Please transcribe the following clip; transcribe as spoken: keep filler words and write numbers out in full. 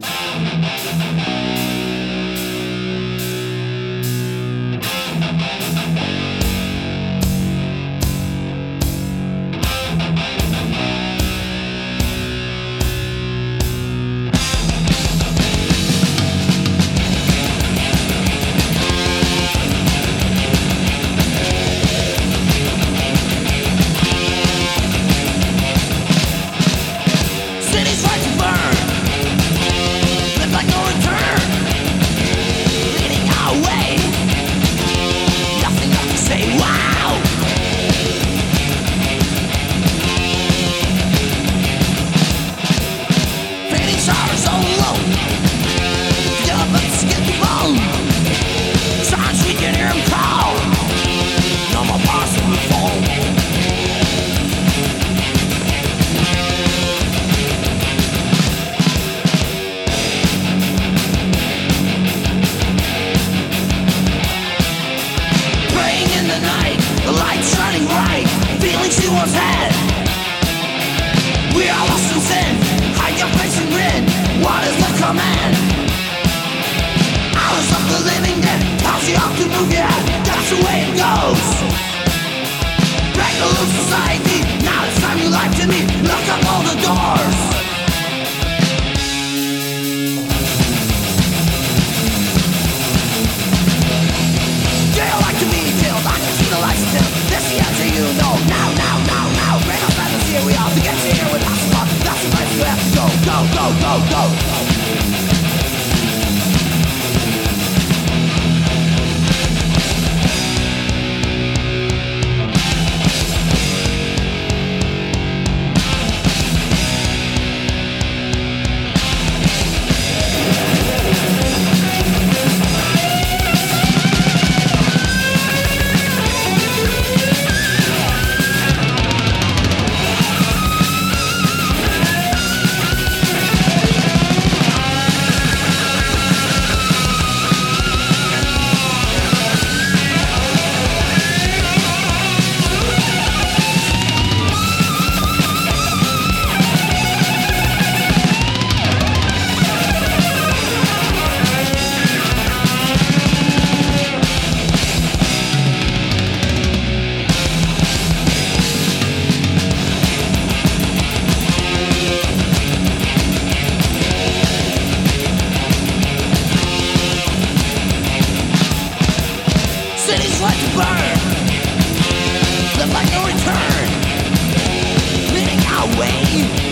Cities right to burn, live like no return, leading our way. Nothing left to say. Wow. Fading stars all alone, get up and skip the bone. Signs we can hear him call. No more bars on the phone. The light shining bright, feelings she once had. We are lost in sin, hide your face and grin. What is the command? Hours of the living dead, how's she off to move yet? That's the way it goes. Break the loose society, now it's time you life to me. Lock up all the doors. Do you like to be killed? I can see the lights still. This the answer you know. Now, now, now, now. Bring us back and here we are. To get here with us, but that's the place you have to go. Go, go, go, go. Cities like to burn, live like no return, leading our way.